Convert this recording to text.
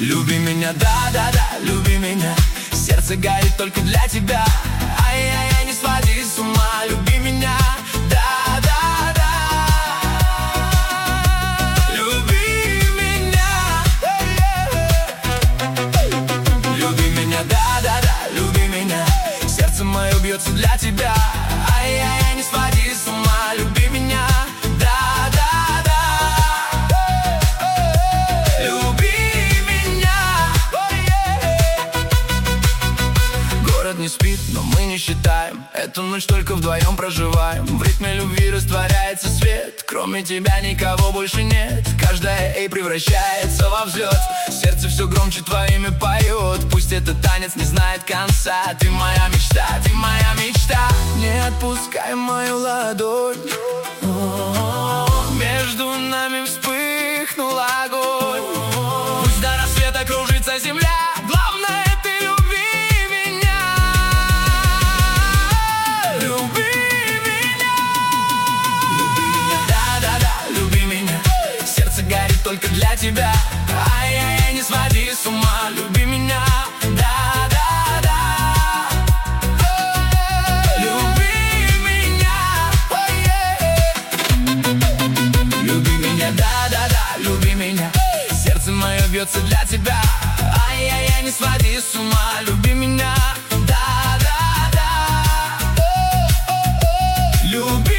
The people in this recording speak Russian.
Люби меня, да-да-да, люби меня. Сердце горит только для тебя. Ай-яй-яй, не своди с ума. Люби меня, да-да-да. Люби меня. Люби меня, да-да-да, люби меня. Сердце мое бьется для тебя. Ай-яй-яй, не своди с ума. Люби меня, да-да-да. Город не спит, но мы не считаем. Эту ночь только вдвоем проживаем. В ритме любви растворяется свет. Кроме тебя никого больше нет. Каждая эй превращается во взлет. Сердце все громче твоими поет. Пусть этот танец не знает конца. Ты моя мечта, ты моя мечта. Не отпускай мою ладонь. Между нами вспыхнул огонь. Пусть до рассвета кружится земля. Главное, ты люби меня. Люби меня. Люби меня, да-да-да, люби меня. Сердце горит только для тебя. Ай-яй-яй, не своди с ума. Люби меня, да-да-да. Люби меня. Люби меня, да-да-да, люби меня. Сердце мое бьется для тебя. Ай-яй-яй, не своди с ума. Люби меня, да-да-да. Люби